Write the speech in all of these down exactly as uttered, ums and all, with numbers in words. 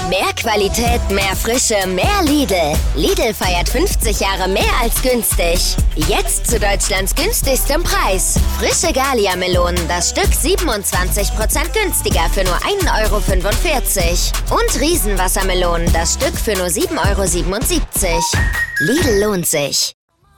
Mehr Qualität, mehr Frische, mehr Lidl. Lidl feiert fünfzig Jahre mehr als günstig. Jetzt zu Deutschlands günstigstem Preis. Frische Galia-Melonen, das Stück siebenundzwanzig Prozent günstiger für nur ein Euro fünfundvierzig. Und Riesenwassermelonen, das Stück für nur sieben Euro siebenundsiebzig. Lidl lohnt sich.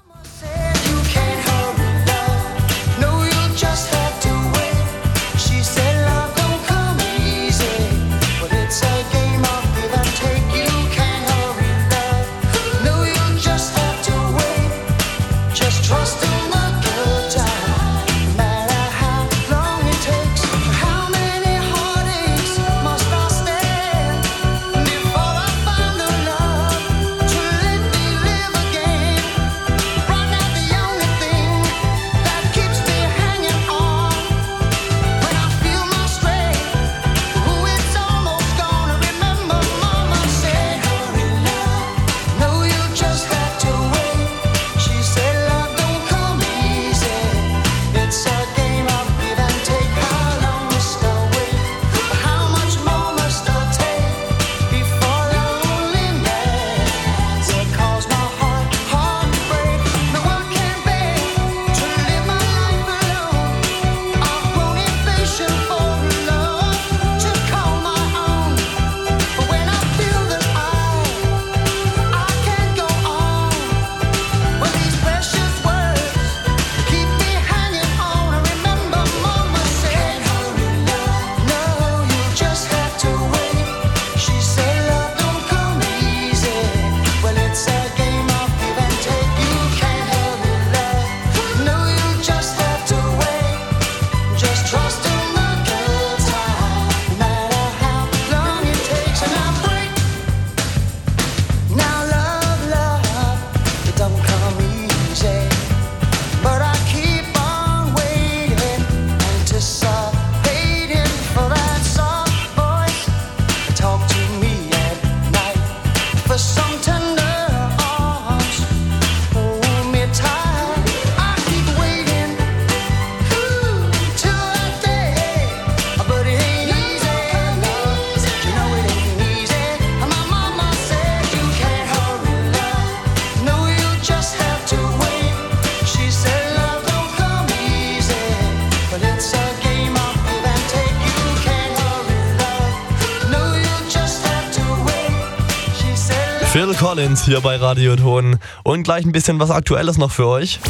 Phil Collins hier bei Radio Ton und gleich ein bisschen was Aktuelles noch für euch.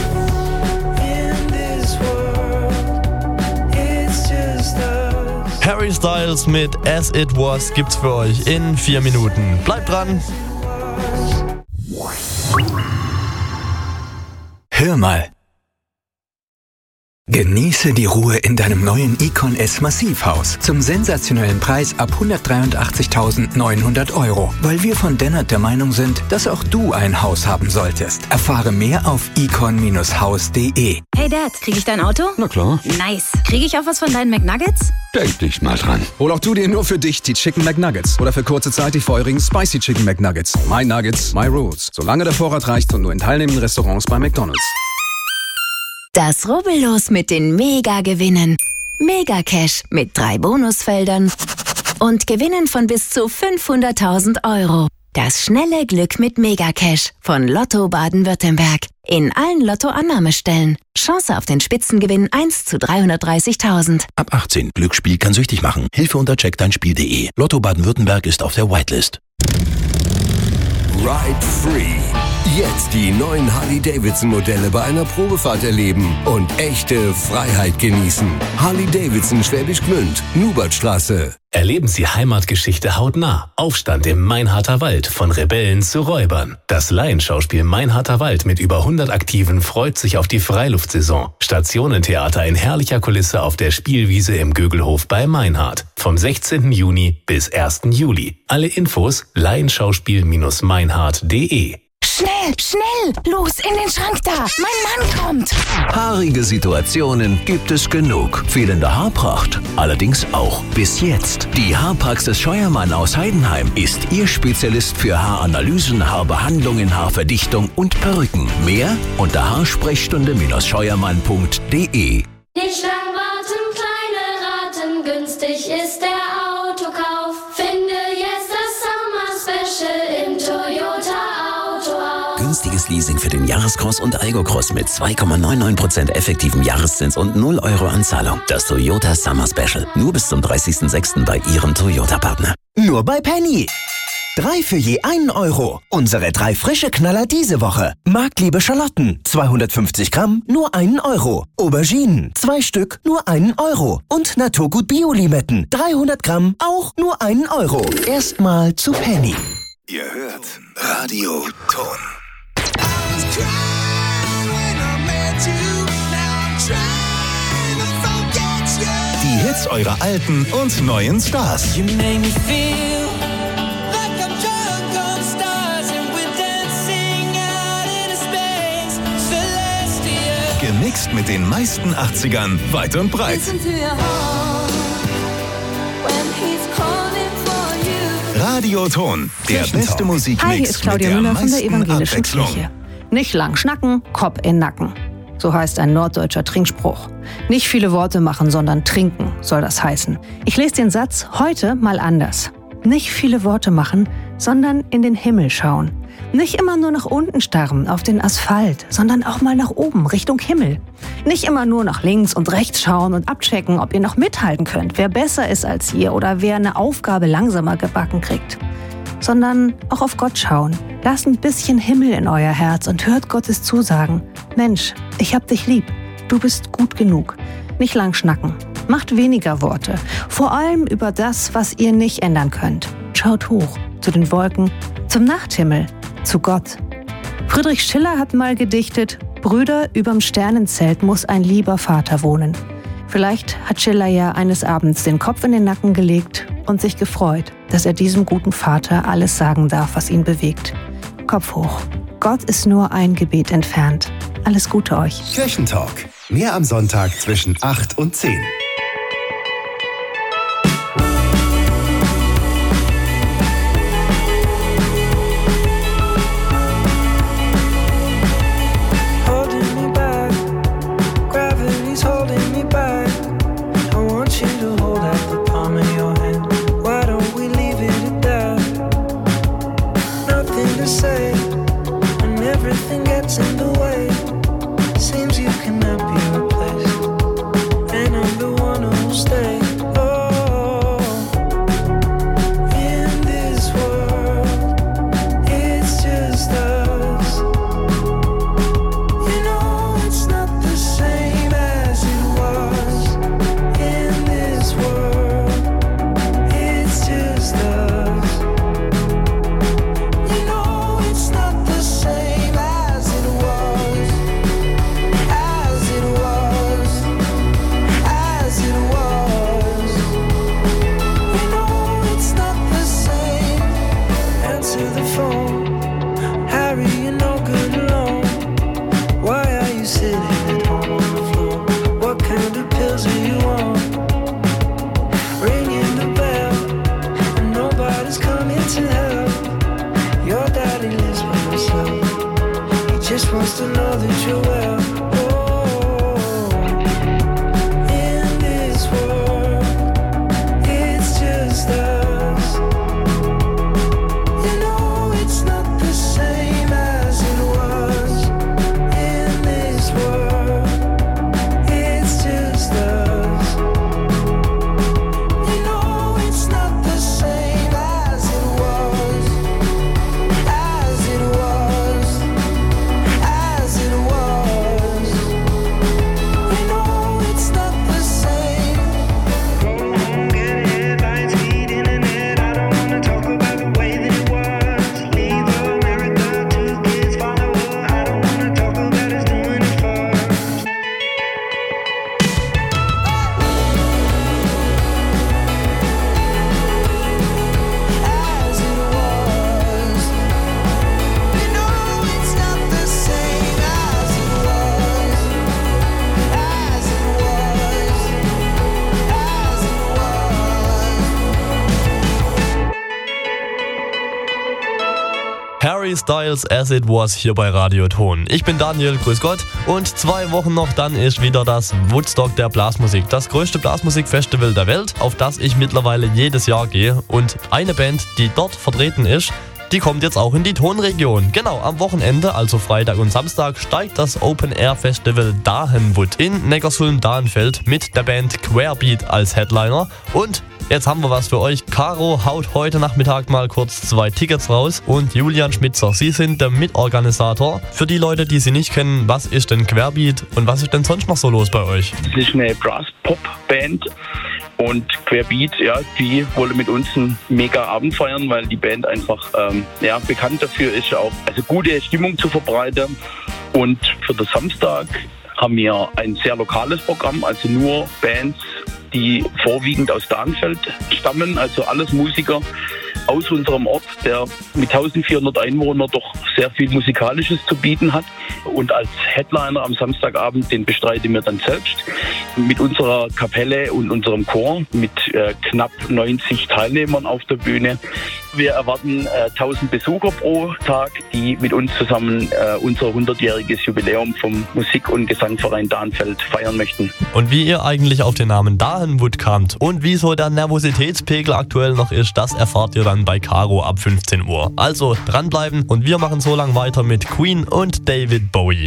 Harry Styles mit As It Was gibt's für euch in vier Minuten. Bleibt dran! Hör mal. Genieße die Ruhe in deinem neuen Icon S Massivhaus zum sensationellen Preis ab hundertdreiundachtzigtausendneunhundert Euro, weil wir von Dennert der Meinung sind, dass auch du ein Haus haben solltest. Erfahre mehr auf icon Haus punkt de. Hey Dad, krieg ich dein Auto? Na klar. Nice. Krieg ich auch was von deinen McNuggets? Denk dich mal dran. Hol auch du dir nur für dich die Chicken McNuggets oder für kurze Zeit die feurigen Spicy Chicken McNuggets. My Nuggets, my Rules. Solange der Vorrat reicht und nur in teilnehmenden Restaurants bei McDonald's. Das Rubbellos mit den Mega-Gewinnen. Mega-Cash mit drei Bonusfeldern und Gewinnen von bis zu fünfhunderttausend Euro. Das schnelle Glück mit Mega-Cash von Lotto Baden-Württemberg. In allen Lotto-Annahmestellen. Chance auf den Spitzengewinn eins zu dreihundertdreißigtausend. Ab achtzehn. Glücksspiel kann süchtig machen. Hilfe unter check dein Spiel punkt de. Lotto Baden-Württemberg ist auf der Whitelist. Ride Free. Jetzt die neuen Harley-Davidson-Modelle bei einer Probefahrt erleben und echte Freiheit genießen. Harley-Davidson Schwäbisch Gmünd, Nubertstraße. Erleben Sie Heimatgeschichte hautnah. Aufstand im Mainharter Wald, von Rebellen zu Räubern. Das Laienschauspiel Mainharter Wald mit über hundert Aktiven freut sich auf die Freiluftsaison. Stationentheater in herrlicher Kulisse auf der Spielwiese im Gögelhof bei Mainhardt. Vom sechzehnten Juni bis ersten Juli. Alle Infos laienschauspiel Mainhardt punkt de. Schnell, schnell, los in den Schrank da, mein Mann kommt. Haarige Situationen gibt es genug. Fehlende Haarpracht allerdings auch. Bis jetzt. Die Haarpraxis Scheuermann aus Heidenheim ist Ihr Spezialist für Haaranalysen, Haarbehandlungen, Haarverdichtung und Perücken. Mehr unter haarsprechstunde Scheuermann punkt de. Nicht lang warten, kleine Raten, günstig ist der Autokauf. Finde jetzt günstiges Leasing für den Jahrescross und Algo-Cross mit zwei Komma neunundneunzig Prozent effektivem Jahreszins und null Euro Anzahlung. Das Toyota Summer Special. Nur bis zum dreißigsten sechsten bei Ihrem Toyota-Partner. Nur bei Penny. Drei für je einen Euro. Unsere drei frische Knaller diese Woche. Marktliebe Schalotten, zweihundertfünfzig Gramm, nur einen Euro. Auberginen, zwei Stück, nur einen Euro. Und Naturgut Bio-Limetten, dreihundert Gramm, auch nur einen Euro. Erstmal zu Penny. Ihr hört Radio Ton. Die Hits eurer alten und neuen Stars. Gemixt mit den meisten achtzigern weit und breit. Radio Ton, der beste Musikmix. Hi, hier ist Claudia mit der Müller von der meisten Evangelischen Abwechslung. Kirche. Nicht lang schnacken, Kopf in Nacken. So heißt ein norddeutscher Trinkspruch. Nicht viele Worte machen, sondern trinken, soll das heißen. Ich lese den Satz heute mal anders. Nicht viele Worte machen, sondern in den Himmel schauen. Nicht immer nur nach unten starren, auf den Asphalt, sondern auch mal nach oben, Richtung Himmel. Nicht immer nur nach links und rechts schauen und abchecken, ob ihr noch mithalten könnt, wer besser ist als ihr oder wer eine Aufgabe langsamer gebacken kriegt. Sondern auch auf Gott schauen. Lasst ein bisschen Himmel in euer Herz und hört Gottes Zusagen. Mensch, ich hab dich lieb. Du bist gut genug. Nicht lang schnacken. Macht weniger Worte. Vor allem über das, was ihr nicht ändern könnt. Schaut hoch, zu den Wolken, zum Nachthimmel, zu Gott. Friedrich Schiller hat mal gedichtet, Brüder, überm Sternenzelt muss ein lieber Vater wohnen. Vielleicht hat Schiller ja eines Abends den Kopf in den Nacken gelegt und sich gefreut, dass er diesem guten Vater alles sagen darf, was ihn bewegt. Kopf hoch. Gott ist nur ein Gebet entfernt. Alles Gute euch. Kirchentalk. Mehr am Sonntag zwischen acht und zehn. Harry Styles, As It Was, hier bei Radio Ton. Ich bin Daniel, grüß Gott. Und zwei Wochen noch, dann ist wieder das Woodstock der Blasmusik. Das größte Blasmusikfestival der Welt, auf das ich mittlerweile jedes Jahr gehe. Und eine Band, die dort vertreten ist, die kommt jetzt auch in die Tonregion. Genau, am Wochenende, also Freitag und Samstag, steigt das Open-Air-Festival Dahenwood in Neckarsulm-Dahenfeld mit der Band Querbeat als Headliner. Und jetzt haben wir was für euch. Caro haut heute Nachmittag mal kurz zwei Tickets raus und Julian Schmitzer, Sie sind der Mitorganisator. Für die Leute, die Sie nicht kennen, was ist denn Querbeat und was ist denn sonst noch so los bei euch? Es ist eine Brass-Pop-Band und Querbeat, ja, die wollen mit uns einen mega Abend feiern, weil die Band einfach ähm, ja, bekannt dafür ist, auch also gute Stimmung zu verbreiten. Und für den Samstag haben wir ein sehr lokales Programm, also nur Bands, die vorwiegend aus Dahenfeld stammen, also alles Musiker aus unserem Ort, der mit eintausendvierhundert Einwohnern doch sehr viel Musikalisches zu bieten hat. Und als Headliner am Samstagabend, den bestreiten wir dann selbst mit unserer Kapelle und unserem Chor mit äh, knapp neunzig Teilnehmern auf der Bühne. Wir erwarten äh, tausend Besucher pro Tag, die mit uns zusammen äh, unser hundertjähriges Jubiläum vom Musik- und Gesangverein Dahenfeld feiern möchten. Und wie ihr eigentlich auf den Namen Dahenwood kamt und wie so der Nervositätspegel aktuell noch ist, das erfahrt ihr dann bei Caro ab fünfzehn Uhr. Also dranbleiben und wir machen so lang weiter mit Queen und David Bowie.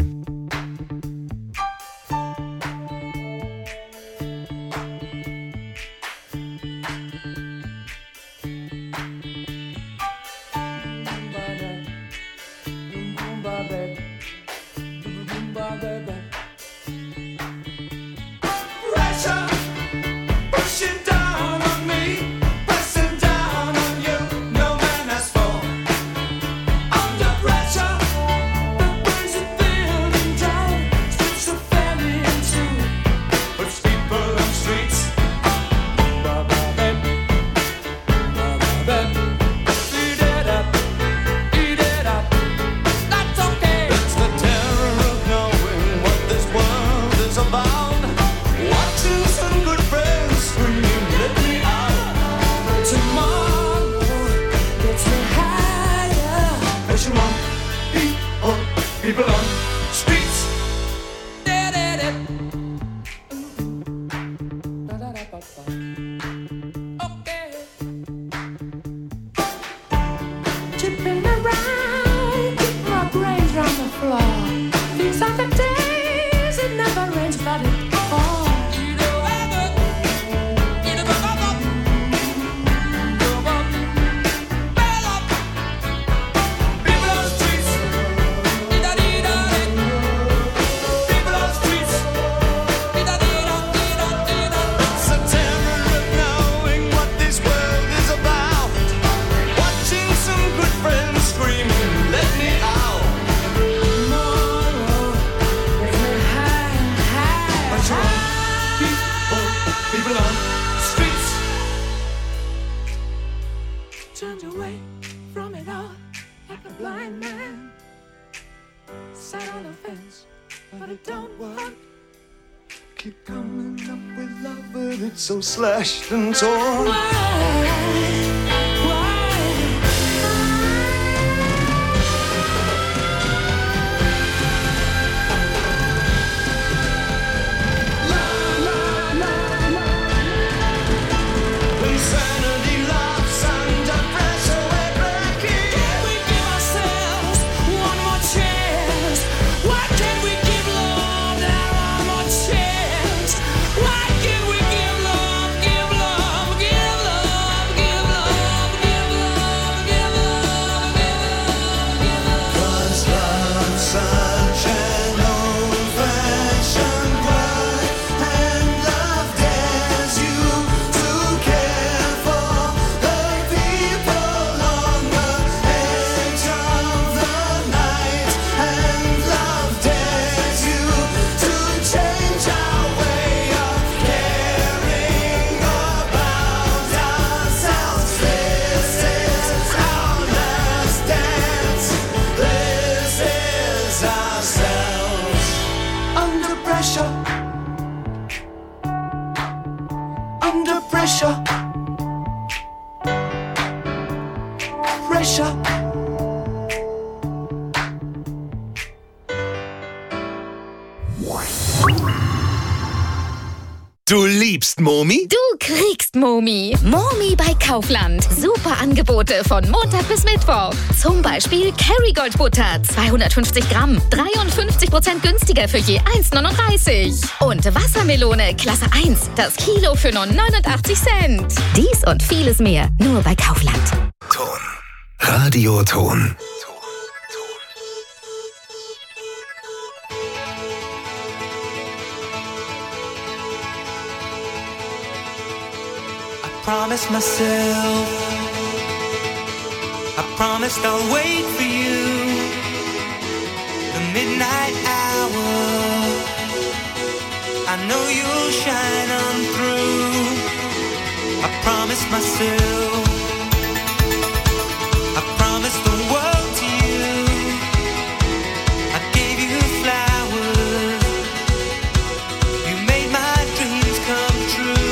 So slashed and torn. pressure, pressure. Du liebst Momi? Du kriegst Momi. Momi bei Kaufland. Super Angebote von Montag bis Mittwoch. Zum Beispiel Kerrygold Butter, zweihundertfünfzig Gramm, dreiundfünfzig Prozent günstiger für je eins Komma neununddreißig. Und Wassermelone Klasse eins, das Kilo für nur neunundachtzig Cent. Dies und vieles mehr nur bei Kaufland. Ton. Radioton. Promise myself, I promised I'll wait for you. The midnight hour, I know you'll shine on through. I promised myself, I promised the world to you. I gave you flowers, you made my dreams come true.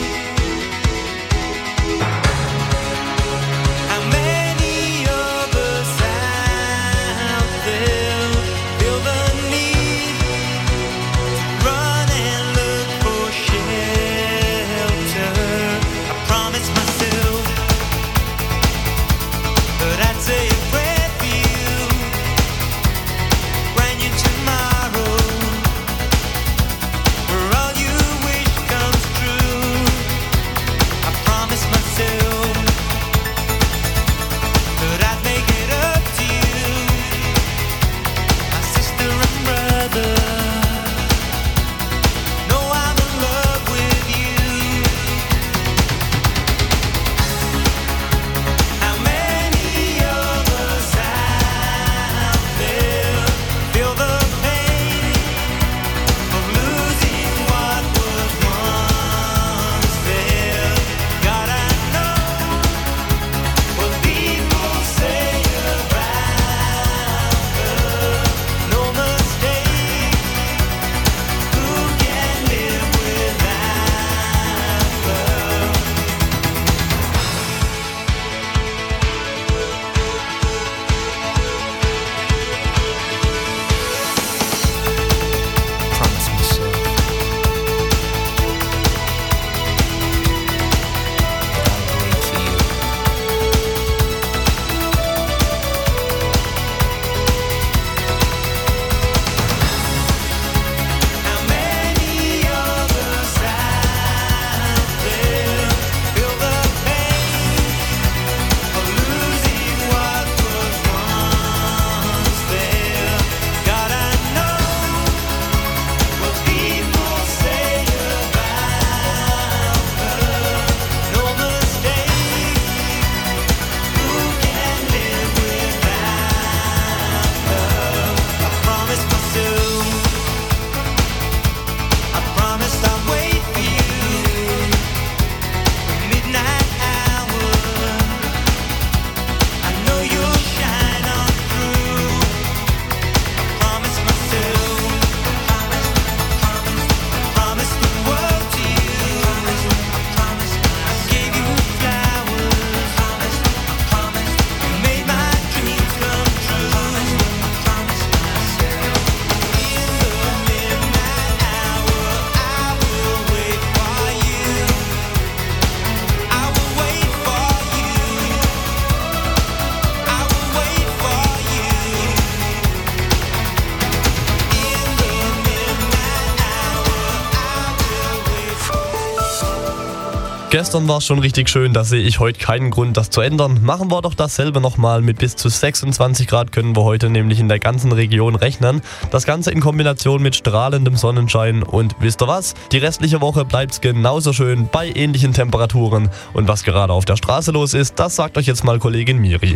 Gestern war es schon richtig schön, da sehe ich heute keinen Grund, das zu ändern. Machen wir doch dasselbe nochmal. Mit bis zu sechsundzwanzig Grad können wir heute nämlich in der ganzen Region rechnen. Das Ganze in Kombination mit strahlendem Sonnenschein. Und wisst ihr was? Die restliche Woche bleibt es genauso schön bei ähnlichen Temperaturen. Und was gerade auf der Straße los ist, das sagt euch jetzt mal Kollegin Miri.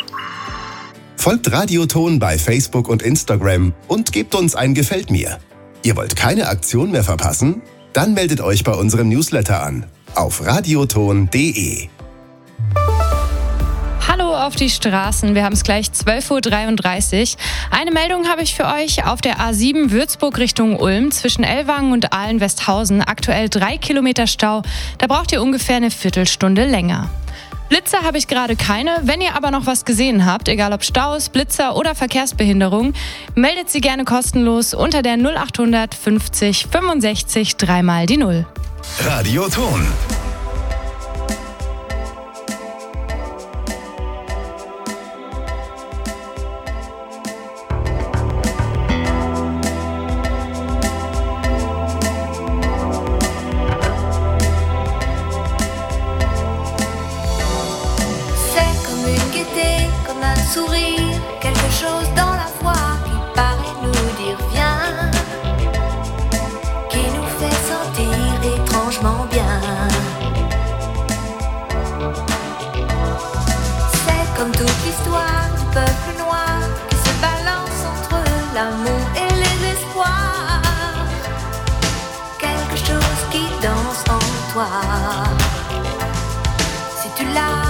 Folgt Radioton bei Facebook und Instagram und gebt uns ein Gefällt mir. Ihr wollt keine Aktion mehr verpassen? Dann meldet euch bei unserem Newsletter an. Auf radioton punkt de. Hallo auf die Straßen, wir haben es gleich zwölf Uhr dreiunddreißig. Eine Meldung habe ich für euch auf der A sieben Würzburg Richtung Ulm zwischen Ellwangen und Ahlen-Westhausen. Aktuell drei Kilometer Stau, da braucht ihr ungefähr eine Viertelstunde länger. Blitzer habe ich gerade keine. Wenn ihr aber noch was gesehen habt, egal ob Staus, Blitzer oder Verkehrsbehinderung, meldet sie gerne kostenlos unter der null acht hundert fünfzig fünfundsechzig dreimal die Null. Radioton. Sourire, quelque chose dans la voix qui paraît nous dire viens, qui nous fait sentir étrangement bien. C'est comme toute l'histoire du peuple noir qui se balance entre l'amour et les espoirs. Quelque chose qui danse en toi. Si tu l'as,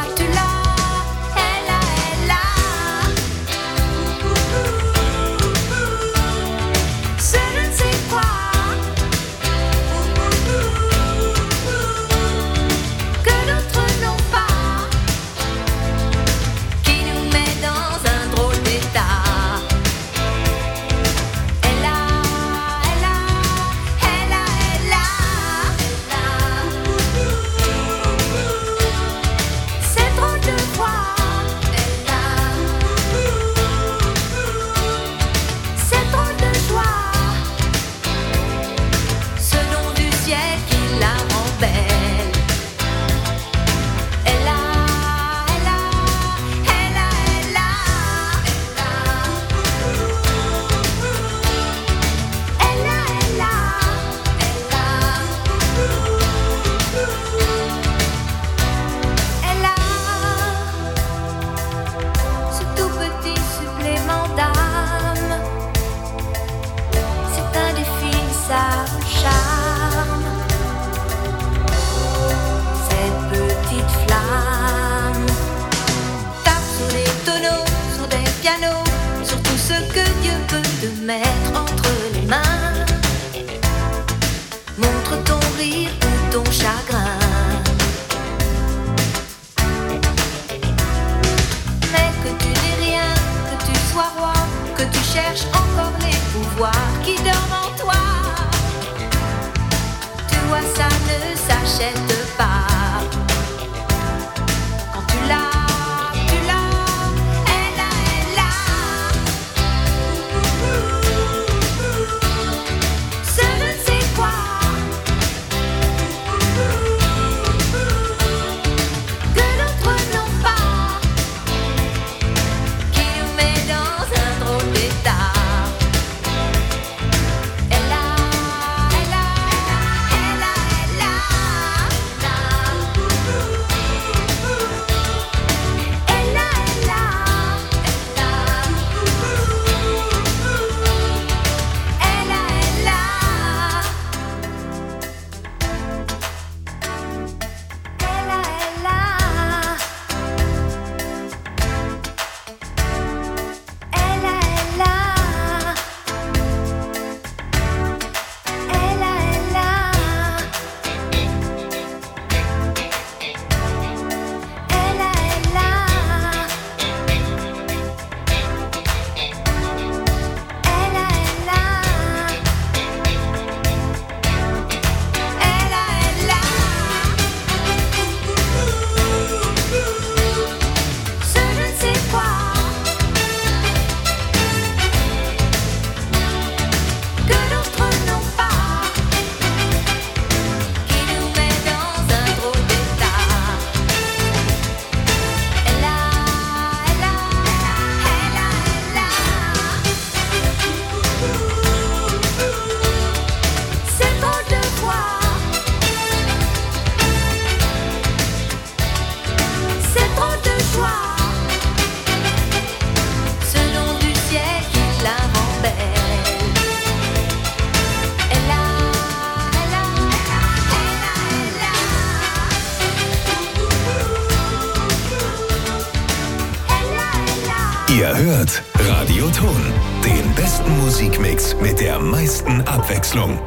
Ihr hört Radioton, den besten Musikmix mit der meisten Abwechslung.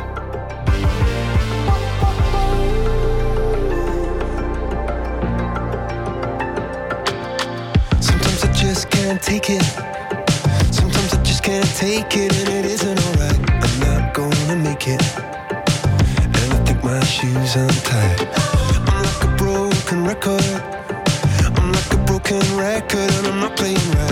Sometimes I just can't take it. Sometimes I just can't take it, and it isn't alright. I'm not gonna make it, and I think my shoes untied. I'm like a broken record. I'm like a broken record and I'm not playing right.